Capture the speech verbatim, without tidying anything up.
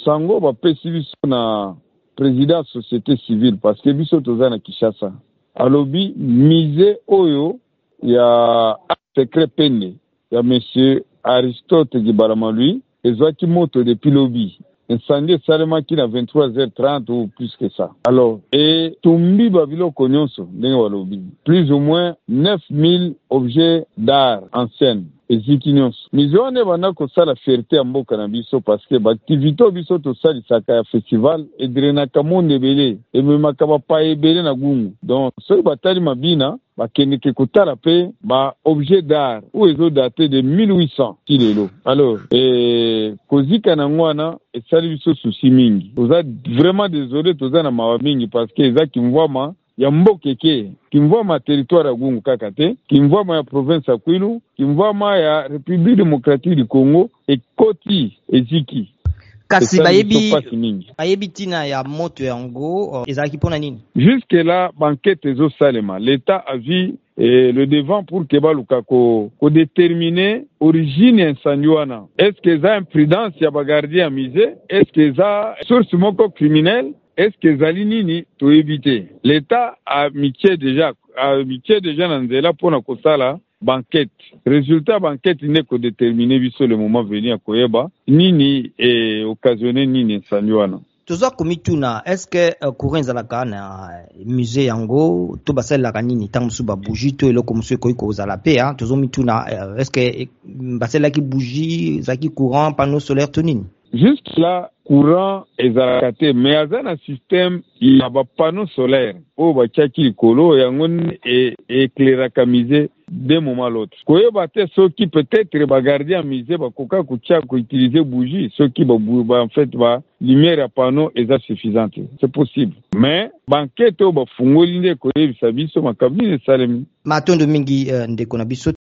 sango bapesi biso na président société civile parce que biso toza na Kinshasa alobi mise oyo ya secret pende ya monsieur Aristote Gibarama lui ezwaki moto depuis lobi incendie salema qui na vingt-trois heures trente ou plus que ça. Alors, et tumbi babilo konyonso, ndenge walobi. Plus ou moins neuf mille objets d'art anciens. Eziki nyonso. Mizone bana kosala fierté ya mboka na biso parce que baktivité biso tosalisaka ya festival edrenaka monde ebele ememaka bapa ebele na gungu. Donc, soki batali mabina bakendeke kotala pe ba objet d'art ou ezo daté de mille huit cents kilelo. Alors, et kozika na ngwana esali biso susi mingi. Toza vraiment désolé toza na mawa mingi parce que eza kimvwama ya mbokeke kimvwama territoire ya gungu kaka te, kimvwama ya province ya Kwilu, kimvwama ya République démocratique du Congo ekoti eziki. Kasi bayebi bayebi tina ya moto yango ezaki pona nini? Jusque là banquette ezo salema. L'État a vu et le devant pour que baluka ko ko déterminer origine incendiwana. Est-ce que ça imprudence ya bagardien musée? Est-ce que ça source moko criminelle? Est-ce que zali nini to éviter? L'État a miché déjà a miché déjà na nzela pona kosala banquette. Résultat banquette n'est que déterminer biso le moment venu à koyeba nini et occasionner nini incendiwana. Toza komituna est-ce que uh, courant zalaka na musée yango to basela kanini tangu suba bougie to eloko monsieur ko kozala pe hein tozo mituna uh, est-ce que basela ki bougie zaki courant panneau solaire to nini? Juste là courant ezalaka mais azana système ya ba panneau solaire o ba chaki likolo yango et éclairaka musée d'un moment à l'autre. Koyeba te ceux qui peut-être ba garder en musée ba koka kucha ko utiliser bougie ceux qui ba en fait ba lumière à panneau est suffisante. C'est possible. Mais banquette ba fungoli nde koyebisa biso makabini salemi. Matondo mingi uh, ndeko na biso